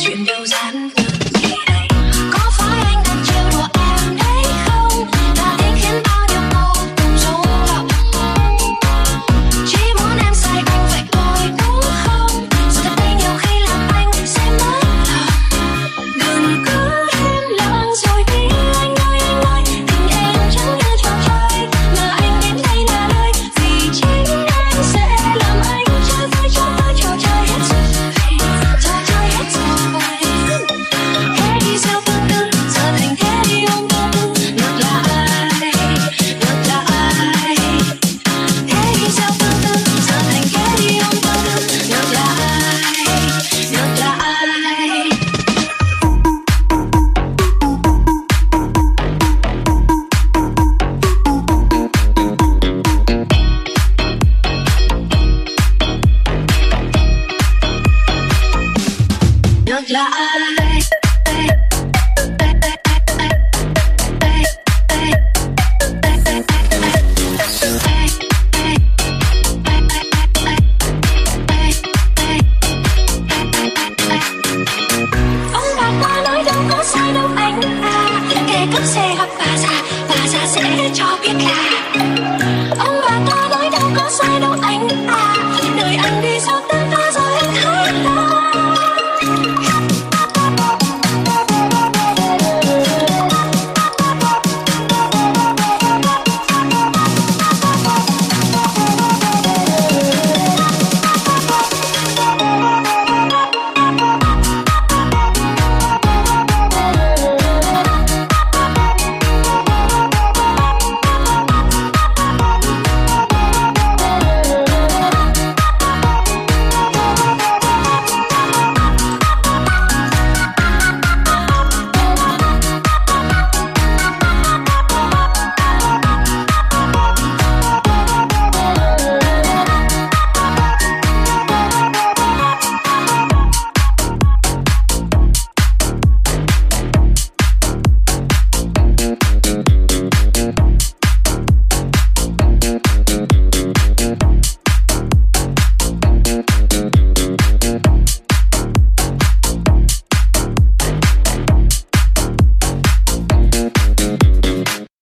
chuyện đâu giản đơn như này. Có phải anh đang trêu đùa em đấy không? Đã đến khiến bao nhiêu câu cùng rung động. Chỉ muốn em say anh vậy thôi đúng không? Dù thật đây nhiều khi làm anh sẽ mất lòng. Đừng cứ im lặng rồi đi anh ơi, tình em chẳng như trò chơi mà anh đến đây là nơi vì chính em sẽ làm anh chơi với trò chơi hết rồi. Trò chơi hết rồi. Thế đi sao tương tư giờ thành thế đi ôm vô tư. Ngược lại. Thế đi sao tương tư giờ thành thế đi ôm vô tư. Ngược lại. Ngược lại.